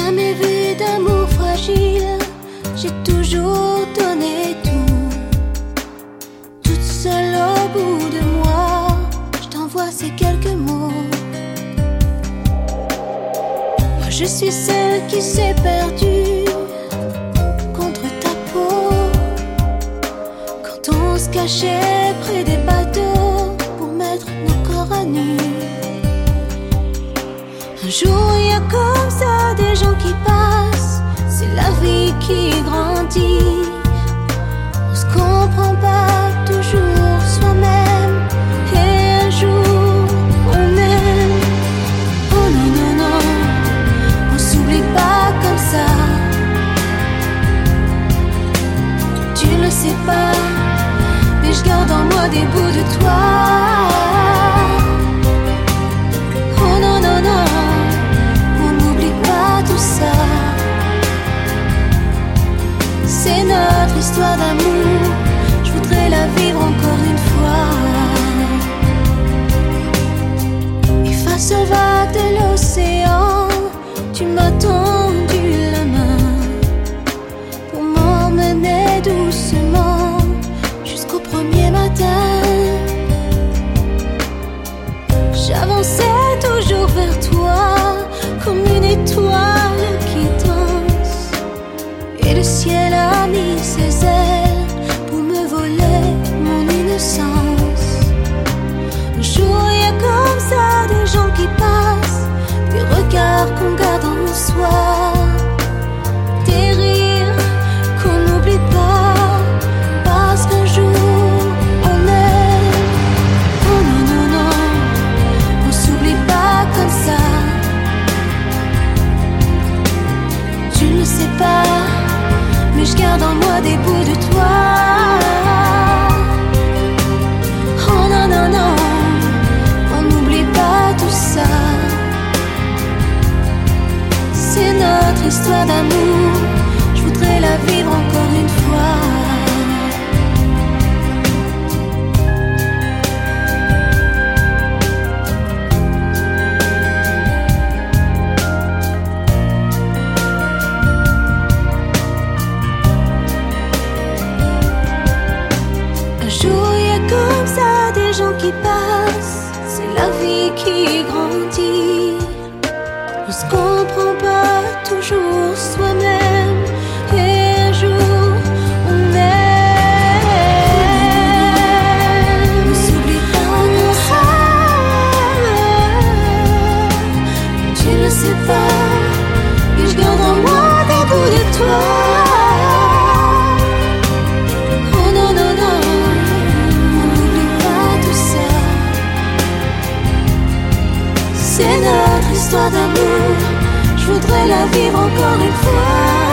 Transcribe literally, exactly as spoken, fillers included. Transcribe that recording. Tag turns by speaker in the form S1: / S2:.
S1: jamais vu d'amour fragile. J'ai toujours donné tout. Toute seule au bout de moi, je t'envoie ces quelques mots. Moi je suis celle qui s'est perdue contre ta peau, quand on se cachait près des bateaux pour mettre nos corps à nu. Un jour il y a comme ça des gens qui passent, c'est la vie qui grandit. On se comprend pas toujours soi-même, et un jour on aime. Oh non non non, on s'oublie pas comme ça. Tu ne le sais pas, mais je garde en moi des bouts de toi. Oh non non non, c'est notre histoire d'amour, je voudrais la vivre encore une fois. Et face aux vagues de l'océan, tu m'as tendu la main pour m'emmener doucement jusqu'au premier matin. J'avançais toujours vers toi comme une étoile qui danse, et le ciel a mis ses ailes pour me voler mon innocence. Un jour il y a comme ça des gens qui passent, des regards qu'on garde en soi, des rires qu'on n'oublie pas, parce qu'un jour on aime. Oh non non non, on s'oublie pas comme ça. Tu ne le sais pas, mais je garde en moi des bouts de toi. Oh non non non, on n'oublie pas tout ça. C'est notre histoire d'amour, je voudrais la vivre encore une fois. Qui passe, c'est la vie qui grandit. On se comprend pas toujours soi-même, et un jour on aime. On s'oublie pas comme ça. Tu ne sais pas, et je garde en moi des bouts de toi. C'est notre histoire d'amour, je voudrais la vivre encore une fois.